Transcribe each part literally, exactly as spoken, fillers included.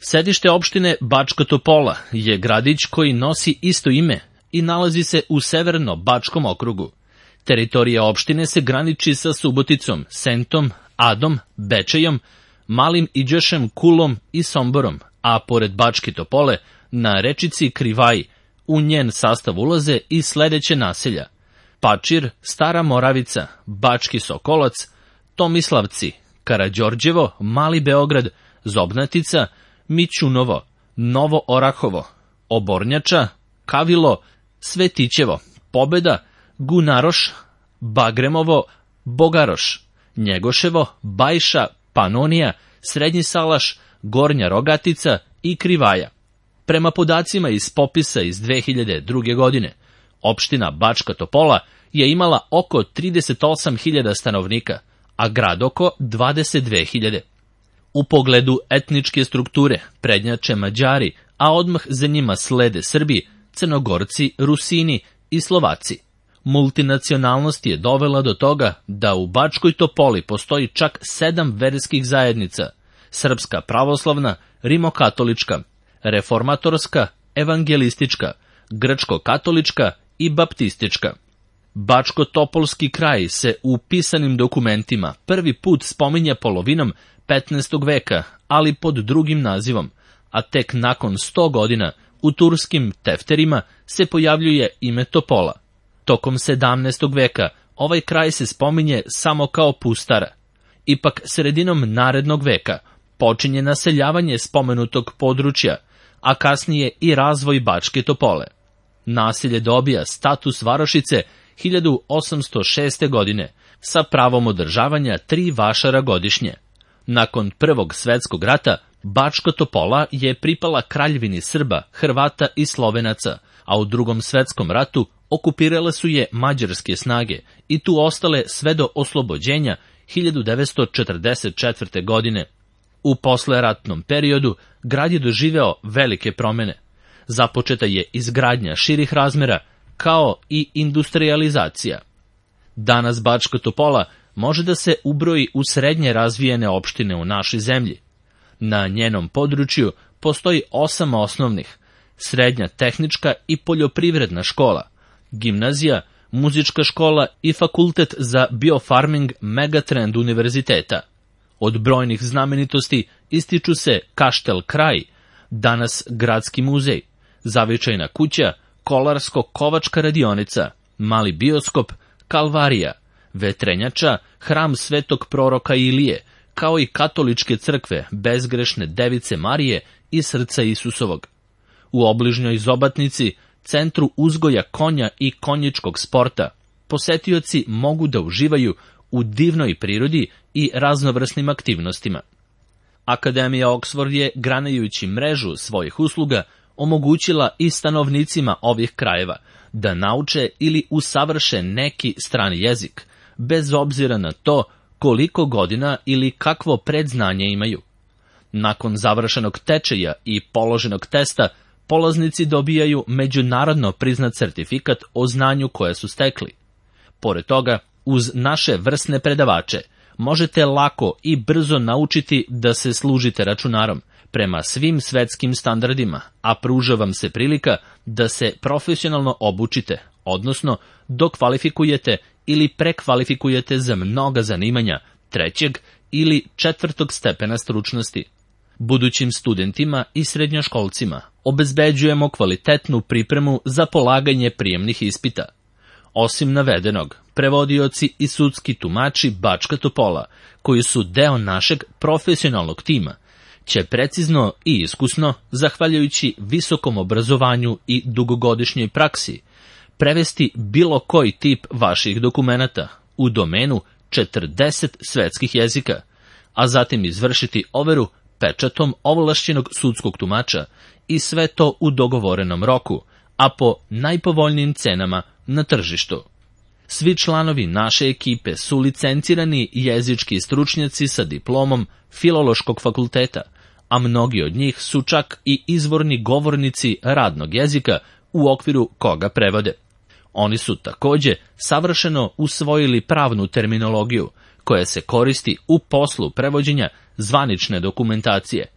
Sedište opštine Bačka Topola je gradić koji nosi isto ime i nalazi se u severno-bačkom okrugu. Teritorija opštine se graniči sa Suboticom, Sentom, Adom, Bečejom, Malim Iđošem, Kulom i Somborom, a pored Bačke Topole, na rečici Krivaji, u njen sastav ulaze i sledeće naselja: Pačir, Stara Moravica, Bački Sokolac, Tomislavci, Karađorđevo, Mali Beograd, Zobnatica, Mićunovo, Novo Orahovo, Obornjača, Kavilo, Svetićevo, Pobeda, Gunaroš, Bagremovo, Bogaroš, Njegoševo, Bajša, Panonija, Srednji Salaš, Gornja Rogatica i Krivaja. Prema podacima iz popisa iz dve hiljade druge. godine, opština Bačka Topola je imala oko trideset osam hiljada stanovnika, a grad oko dvadeset dve hiljade. U pogledu etničke strukture prednjače Mađari, a odmah za njima slede Srbi, Crnogorci, Rusini i Slovaci. Multinacionalnost je dovela do toga da u Bačkoj Topoli postoji čak sedam verskih zajednica: srpska pravoslavna, rimokatolička, reformatorska, evangelistička, grčko-katolička i baptistička. Bačko-topolski kraj se u pisanim dokumentima prvi put spominje polovinom petnaestog veka, ali pod drugim nazivom, a tek nakon sto godina u turskim tefterima se pojavljuje ime Topola. Tokom sedamnaestog veka ovaj kraj se spominje samo kao Pustara. Ipak sredinom narednog veka počinje naseljavanje spomenutog područja, a kasnije i razvoj Bačke Topole. Naselje dobija status varošice hiljadu osamsto šeste. godine sa pravom održavanja tri vašara godišnje. Nakon Prvog svetskog rata Bačka Topola je pripala Kraljevini Srba, Hrvata i Slovenaca, a u Drugom svetskom ratu okupirale su je mađarske snage i tu ostale sve do oslobođenja hiljadu devetsto četrdeset četvrte. godine. U posleratnom periodu grad je doživeo velike promene. Započeta je izgradnja širih razmera, kao i industrijalizacija. Danas Bačka Topola može da se ubroji u srednje razvijene opštine u našoj zemlji. Na njenom području postoji osam osnovnih, srednja tehnička i poljoprivredna škola, gimnazija, muzička škola i fakultet za biofarming Megatrend univerziteta. Od brojnih znamenitosti ističu se Kaštel Kraj, danas gradski muzej, zavičajna kuća, kolarsko-kovačka radionica, mali bioskop, Kalvarija, vetrenjača, hram svetog proroka Ilije, kao i katoličke crkve Bezgrešne Device Marije i Srca Isusovog. U obližnjoj Zobatnici, centru uzgoja konja i konjičkog sporta, posetioci mogu da uživaju u divnoj prirodi i raznovrsnim aktivnostima. Akademija Oxford je, granajući mrežu svojih usluga, omogućila i stanovnicima ovih krajeva da nauče ili usavrše neki strani jezik, bez obzira na to koliko godina ili kakvo predznanje imaju. Nakon završenog tečaja i položenog testa, polaznici dobijaju međunarodno priznat sertifikat o znanju koje su stekli. Pored toga, uz naše vrsne predavače, možete lako i brzo naučiti da se služite računarom prema svim svetskim standardima, a pruža vam se prilika da se profesionalno obučite, odnosno dokvalifikujete ili prekvalifikujete za mnoga zanimanja trećeg ili četvrtog stepena stručnosti. Budućim studentima i srednjoškolcima obezbeđujemo kvalitetnu pripremu za polaganje prijemnih ispita. Osim navedenog, prevodioci i sudski tumači Bačka Topola, koji su deo našeg profesionalnog tima, će precizno i iskusno, zahvaljujući visokom obrazovanju i dugogodišnjoj praksi, prevesti bilo koji tip vaših dokumenata u domenu četrdeset svetskih jezika, a zatim izvršiti overu pečatom ovlašćenog sudskog tumača i sve to u dogovorenom roku, a po najpovoljnijim cenama na tržištu. Svi članovi naše ekipe su licencirani jezički stručnjaci sa diplomom Filološkog fakulteta, a mnogi od njih su čak i izvorni govornici radnog jezika u okviru koga prevode. Oni su takođe savršeno usvojili pravnu terminologiju koja se koristi u poslu prevođenja zvanične dokumentacije,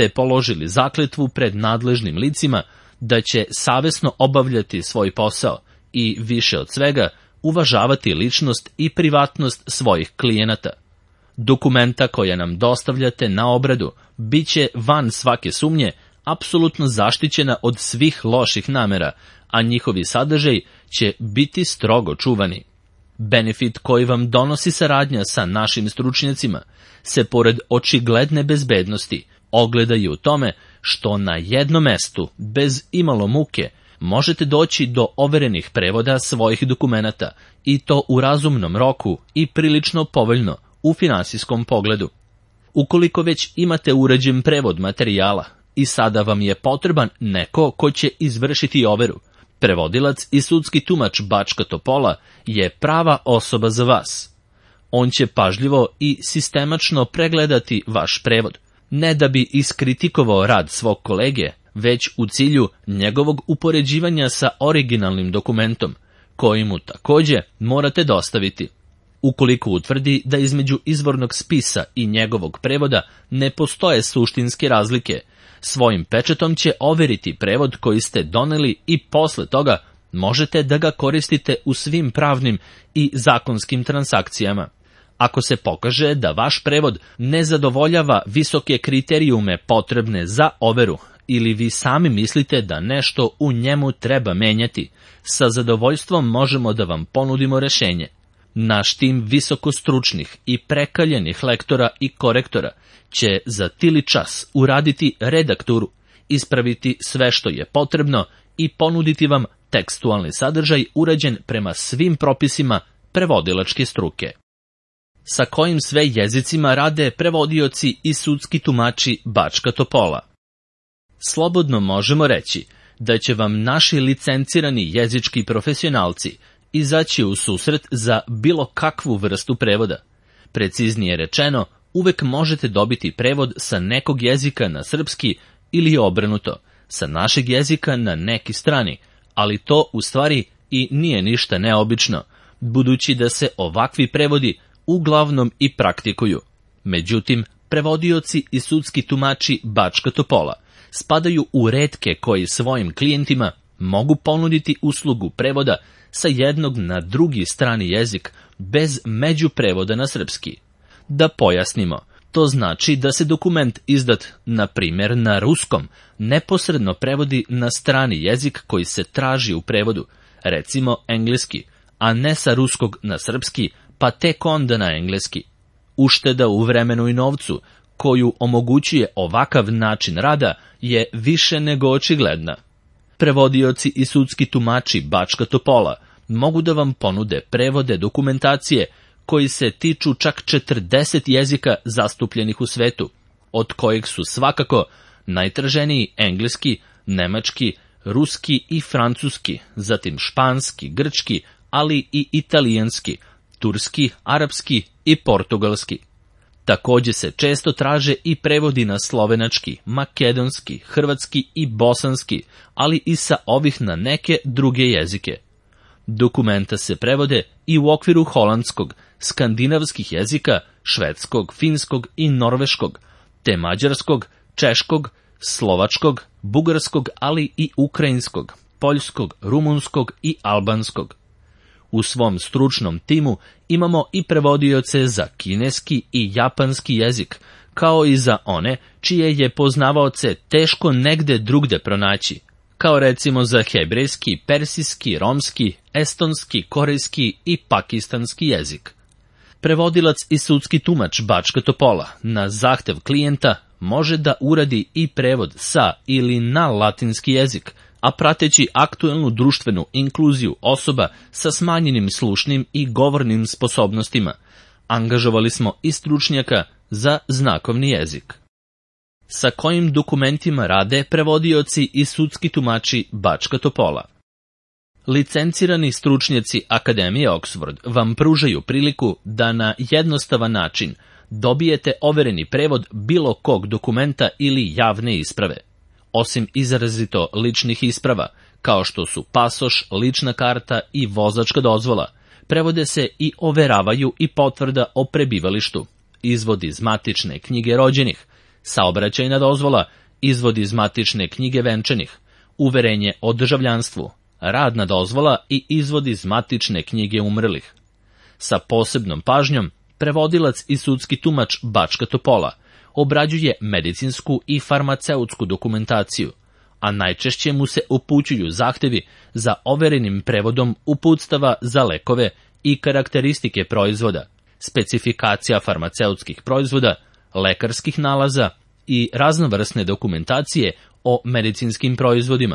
ste položili zakletvu pred nadležnim licima da će savesno obavljati svoj posao i, više od svega, uvažavati ličnost i privatnost svojih klijenata. Dokumenta koja nam dostavljate na obradu bit će van svake sumnje apsolutno zaštićena od svih loših namera, a njihovi sadržaj će biti strogo čuvani. Benefit koji vam donosi saradnja sa našim stručnjacima se, pored očigledne bezbednosti, ogleda i u tome što na jednom mestu, bez imalo muke, možete doći do overenih prevoda svojih dokumenata, i to u razumnom roku i prilično povoljno u finansijskom pogledu. Ukoliko već imate uređen prevod materijala i sada vam je potreban neko ko će izvršiti overu, prevodilac i sudski tumač Bačka Topola je prava osoba za vas. On će pažljivo i sistemačno pregledati vaš prevod, ne da bi iskritikovao rad svog kolege, već u cilju njegovog upoređivanja sa originalnim dokumentom, koji mu takođe morate dostaviti. Ukoliko utvrdi da između izvornog spisa i njegovog prevoda ne postoje suštinske razlike, svojim pečatom će overiti prevod koji ste doneli i posle toga možete da ga koristite u svim pravnim i zakonskim transakcijama. Ako se pokaže da vaš prevod ne zadovoljava visoke kriterijume potrebne za overu ili vi sami mislite da nešto u njemu treba menjati, sa zadovoljstvom možemo da vam ponudimo rešenje. Naš tim visokostručnih i prekaljenih lektora i korektora će za tili čas uraditi redakturu, ispraviti sve što je potrebno i ponuditi vam tekstualni sadržaj urađen prema svim propisima prevodilačke struke. Sa kojim sve jezicima rade prevodioci i sudski tumači Bačka Topola? Slobodno možemo reći da će vam naši licencirani jezički profesionalci izaći u susret za bilo kakvu vrstu prevoda. Preciznije rečeno, uvek možete dobiti prevod sa nekog jezika na srpski ili obrnuto, sa našeg jezika na neki strani, ali to u stvari i nije ništa neobično, budući da se ovakvi prevodi uglavnom i praktikuju. Međutim, prevodioci i sudski tumači Bačka Topola spadaju u retke koji svojim klijentima mogu ponuditi uslugu prevoda sa jednog na drugi strani jezik bez međuprevoda na srpski. Da pojasnimo, to znači da se dokument izdat, na primjer, na ruskom, neposredno prevodi na strani jezik koji se traži u prevodu, recimo engleski, a ne sa ruskog na srpski, pa tek onda na engleski. Ušteda u vremenu i novcu, koju omogućuje ovakav način rada, je više nego očigledna. Prevodioci i sudski tumači Bačka Topola mogu da vam ponude prevode dokumentacije koji se tiču čak četrdeset jezika zastupljenih u svetu, od kojih su svakako najtraženiji engleski, nemački, ruski i francuski, zatim španski, grčki, ali i italijanski, turski, arapski i portugalski. Takođe se često traže i prevodi na slovenački, makedonski, hrvatski i bosanski, ali i sa ovih na neke druge jezike. Dokumenta se prevode i u okviru holandskog, skandinavskih jezika, švedskog, finskog i norveškog, te mađarskog, češkog, slovačkog, bugarskog, ali i ukrajinskog, poljskog, rumunskog i albanskog. U svom stručnom timu imamo i prevodioce za kineski i japanski jezik, kao i za one čije je poznavaoce teško negde drugde pronaći, kao recimo za hebrejski, persijski, romski, estonski, korejski i pakistanski jezik. Prevodilac i sudski tumač Bačka Topola na zahtev klijenta može da uradi i prevod sa ili na latinski jezik, a prateći aktuelnu društvenu inkluziju osoba sa smanjenim slušnim i govornim sposobnostima, angažovali smo i stručnjaka za znakovni jezik. Sa kojim dokumentima rade prevodioci i sudski tumači Bačka Topola? Licencirani stručnjaci Akademije Oxford vam pružaju priliku da na jednostavan način dobijete overeni prevod bilo kog dokumenta ili javne isprave. Osim izrazito ličnih isprava, kao što su pasoš, lična karta i vozačka dozvola, prevode se i overavaju i potvrda o prebivalištu, izvod iz matične knjige rođenih, saobraćajna dozvola, izvod iz matične knjige venčanih, uverenje o državljanstvu, radna dozvola i izvod iz matične knjige umrlih. Sa posebnom pažnjom, prevodilac i sudski tumač Bačka Topola obrađuje medicinsku i farmaceutsku dokumentaciju, a najčešće mu se upućuju zahtevi za overenim prevodom uputstava za lekove i karakteristike proizvoda, specifikacija farmaceutskih proizvoda, lekarskih nalaza i raznovrsne dokumentacije o medicinskim proizvodima.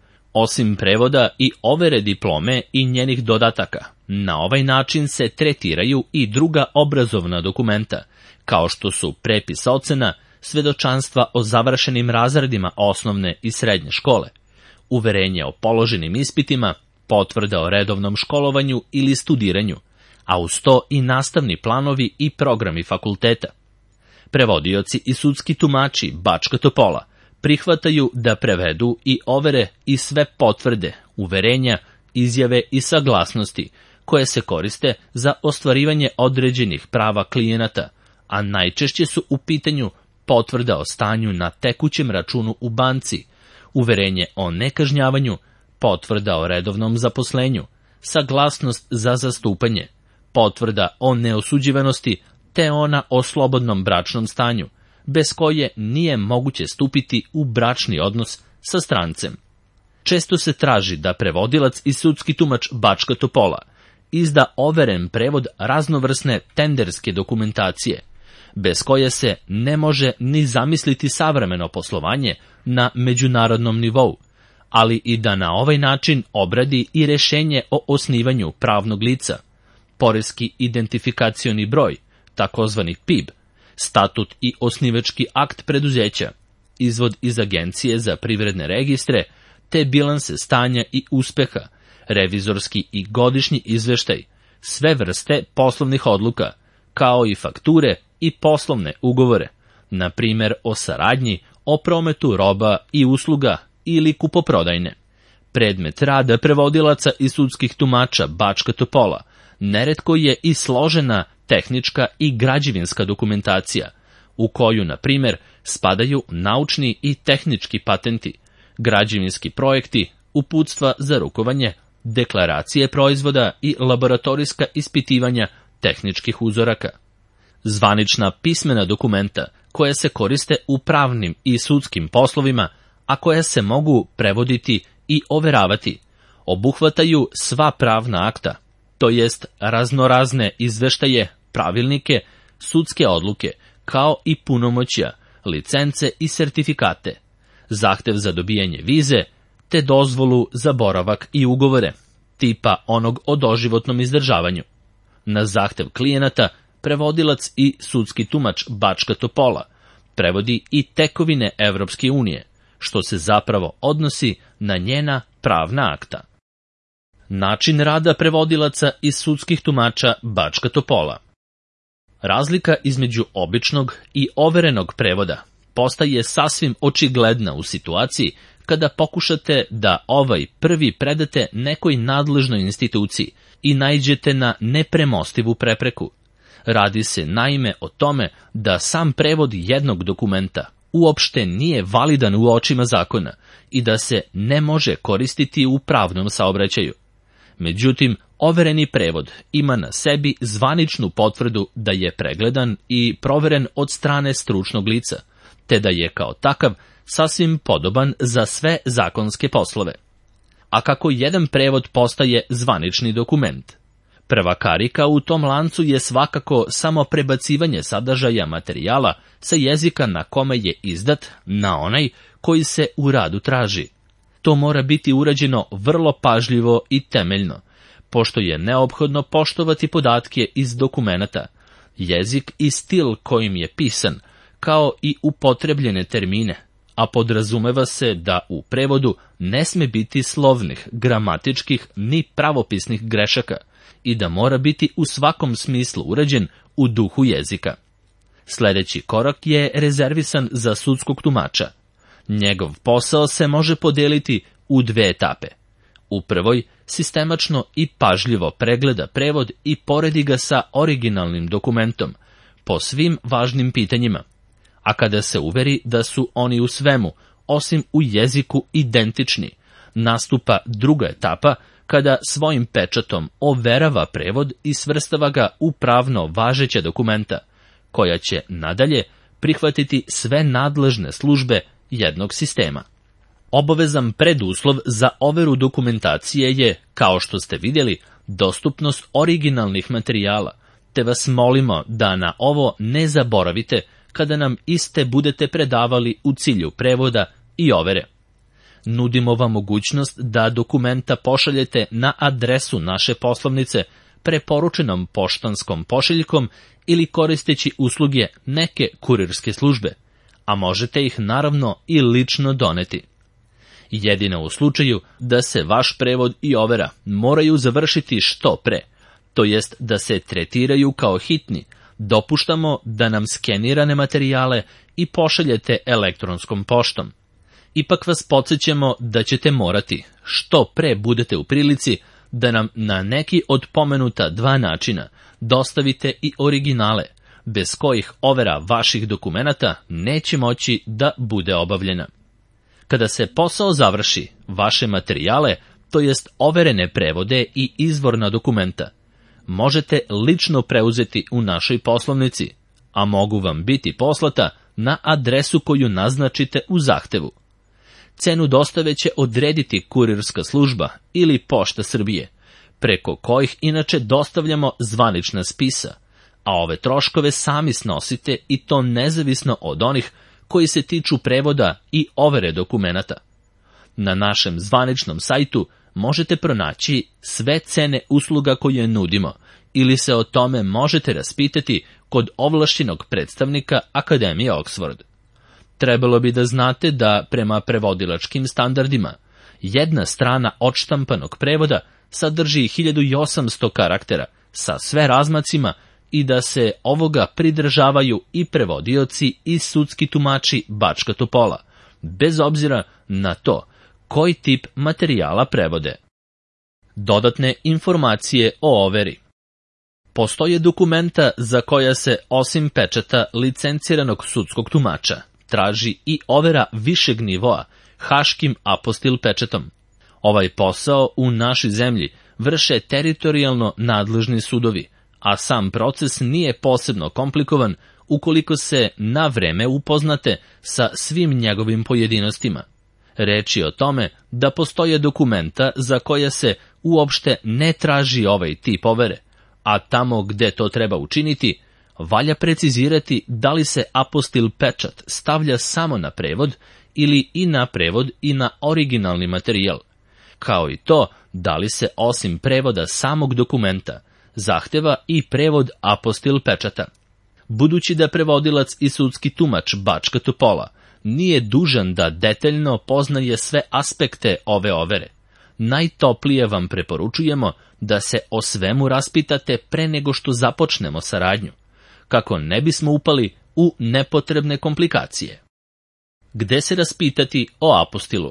Osim prevoda i overe diplome i njenih dodataka, na ovaj način se tretiraju i druga obrazovna dokumenta, kao što su prepis ocena, svedočanstva o završenim razredima osnovne i srednje škole, uverenje o položenim ispitima, potvrda o redovnom školovanju ili studiranju, a uz to i nastavni planovi i programi fakulteta. Prevodioci i sudski tumači Bačka Topola prihvataju da prevedu i overe i sve potvrde, uverenja, izjave i saglasnosti koje se koriste za ostvarivanje određenih prava klijenata, a najčešće su u pitanju potvrda o stanju na tekućem računu u banci, uverenje o nekažnjavanju, potvrda o redovnom zaposlenju, saglasnost za zastupanje, potvrda o neosuđivanosti, te ona o slobodnom bračnom stanju, bez koje nije moguće stupiti u bračni odnos sa strancem. Često se traži da prevodilac i sudski tumač Bačka Topola izda overen prevod raznovrsne tenderske dokumentacije, bez koje se ne može ni zamisliti savremeno poslovanje na međunarodnom nivou, ali i da na ovaj način obradi i rešenje o osnivanju pravnog lica, poreski identifikacioni broj, takozvani P I B, statut i osnivački akt preduzeća, izvod iz Agencije za privredne registre, te bilanse stanja i uspeha, revizorski i godišnji izveštaj, sve vrste poslovnih odluka, kao i fakture i poslovne ugovore, na primjer o saradnji, o prometu roba i usluga ili kupoprodajne. Predmet rada prevodilaca i sudskih tumača Bačka Topola neretko je i složena tehnička i građevinska dokumentacija, u koju, na primjer, spadaju naučni i tehnički patenti, građevinski projekti, uputstva za rukovanje, deklaracije proizvoda i laboratorijska ispitivanja tehničkih uzoraka. Zvanična pismena dokumenta koja se koriste u pravnim i sudskim poslovima, a koja se mogu prevoditi i overavati, obuhvataju sva pravna akta, to jest raznorazne izveštaje, pravilnike, sudske odluke, kao i punomoćja, licence i sertifikate, zahtev za dobijanje vize, te dozvolu za boravak i ugovore, tipa onog o doživotnom izdržavanju. Na zahtev klijenata, prevodilac i sudski tumač Bačka Topola prevodi i tekovine Evropske unije, što se zapravo odnosi na njena pravna akta. Način rada prevodilaca i sudskih tumača Bačka Topola. Razlika između običnog i overenog prevoda postaje sasvim očigledna u situaciji kada pokušate da ovaj prvi predate nekoj nadležnoj instituciji i naiđete na nepremostivu prepreku. Radi se naime o tome da sam prevod jednog dokumenta uopšte nije validan u očima zakona i da se ne može koristiti u pravnom saobraćaju. Međutim, overeni prevod ima na sebi zvaničnu potvrdu da je pregledan i proveren od strane stručnog lica, te da je kao takav sasvim podoban za sve zakonske poslove. A kako jedan prevod postaje zvanični dokument? Prva karika u tom lancu je svakako samo prebacivanje sadržaja materijala sa jezika na kome je izdat na onaj koji se u radu traži. To mora biti urađeno vrlo pažljivo i temeljno, pošto je neophodno poštovati podatke iz dokumenata, jezik i stil kojim je pisan, kao i upotrebljene termine, a podrazumeva se da u prevodu ne sme biti slovnih, gramatičkih ni pravopisnih grešaka i da mora biti u svakom smislu urađen u duhu jezika. Sljedeći korak je rezervisan za sudskog tumača. Njegov posao se može podeliti u dve etape. U prvoj, sistemačno i pažljivo pregleda prevod i poredi ga sa originalnim dokumentom po svim važnim pitanjima, a kada se uveri da su oni u svemu, osim u jeziku, identični, nastupa druga etapa kada svojim pečatom overava prevod i svrstava ga u pravno važeća dokumenta, koja će nadalje prihvatiti sve nadležne službe jednog sistema. Obavezan preduslov za overu dokumentacije je, kao što ste vidjeli, dostupnost originalnih materijala, te vas molimo da na ovo ne zaboravite kada nam iste budete predavali u cilju prevoda i overe. Nudimo vam mogućnost da dokumenta pošaljete na adresu naše poslovnice preporučenom poštanskom pošiljkom ili koristeći usluge neke kurirske službe, a možete ih naravno i lično doneti. Jedino u slučaju da se vaš prevod i overa moraju završiti što pre, to jest da se tretiraju kao hitni, dopuštamo da nam skenirane materijale i pošaljete elektronskom poštom. Ipak vas podsjećamo da ćete morati, što pre budete u prilici, da nam na neki od pomenuta dva načina dostavite i originale, bez kojih overa vaših dokumenata neće moći da bude obavljena. Kada se posao završi, vaše materijale, to jest overene prevode i izvorna dokumenta, možete lično preuzeti u našoj poslovnici, a mogu vam biti poslata na adresu koju naznačite u zahtevu. Cenu dostave će odrediti kurirska služba ili Pošta Srbije, preko kojih inače dostavljamo zvanična spisa, a ove troškove sami snosite i to nezavisno od onih koji se tiču prevoda i overe dokumenata. Na našem zvaničnom sajtu možete pronaći sve cene usluga koje nudimo ili se o tome možete raspitati kod ovlašćenog predstavnika Akademije Oxford. Trebalo bi da znate da prema prevodilačkim standardima jedna strana odštampanog prevoda sadrži hiljadu osamsto karaktera sa sve razmacima i da se ovoga pridržavaju i prevodioci i sudski tumači Bačka Topola, bez obzira na to koji tip materijala prevode. Dodatne informacije o overi. Postoje dokumenta za koja se, osim pečata licenciranog sudskog tumača, traži i overa višeg nivoa haškim apostil pečatom. Ovaj posao u našoj zemlji vrše teritorijalno nadležni sudovi, a sam proces nije posebno komplikovan ukoliko se na vreme upoznate sa svim njegovim pojedinostima. Reč je o tome da postoje dokumenta za koja se uopšte ne traži ovaj tip overe, a tamo gde to treba učiniti, valja precizirati da li se apostil pečat stavlja samo na prevod ili i na prevod i na originalni materijal, kao i to da li se osim prevoda samog dokumenta zahteva i prevod apostil pečata. Budući da prevodilac i sudski tumač Bačka Topola nije dužan da detaljno poznaje sve aspekte ove overe, najtoplije vam preporučujemo da se o svemu raspitate pre nego što započnemo saradnju, kako ne bismo upali u nepotrebne komplikacije. Gde se raspitati o apostilu?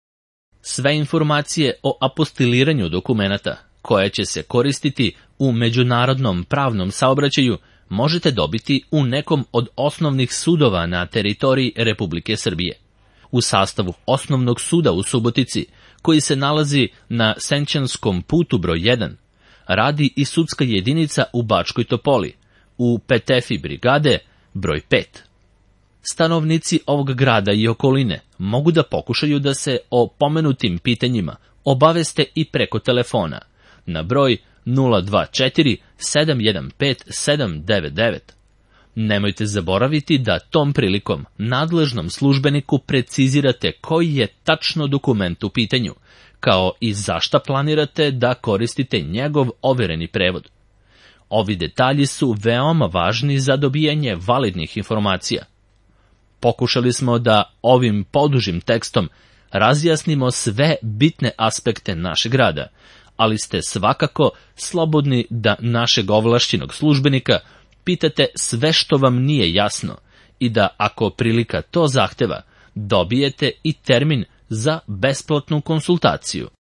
Sve informacije o apostiliranju dokumenata, koje će se koristiti u međunarodnom pravnom saobraćaju, možete dobiti u nekom od osnovnih sudova na teritoriji Republike Srbije. U sastavu Osnovnog suda u Subotici, koji se nalazi na Senčanskom putu broj jedan, radi i sudska jedinica u Bačkoj Topoli, u Petefi brigade broj pet. Stanovnici ovog grada i okoline mogu da pokušaju da se o pomenutim pitanjima obaveste i preko telefona na broj nula dva četiri sedam jedan pet sedam devet devet. Nemojte zaboraviti da tom prilikom nadležnom službeniku precizirate koji je tačno dokument u pitanju, kao i zašta planirate da koristite njegov overeni prevod. Ovi detalji su veoma važni za dobijanje validnih informacija. Pokušali smo da ovim podužim tekstom razjasnimo sve bitne aspekte našeg rada, ali ste svakako slobodni da našeg ovlašćenog službenika pitate sve što vam nije jasno i da, ako prilika to zahteva, dobijete i termin za besplatnu konsultaciju.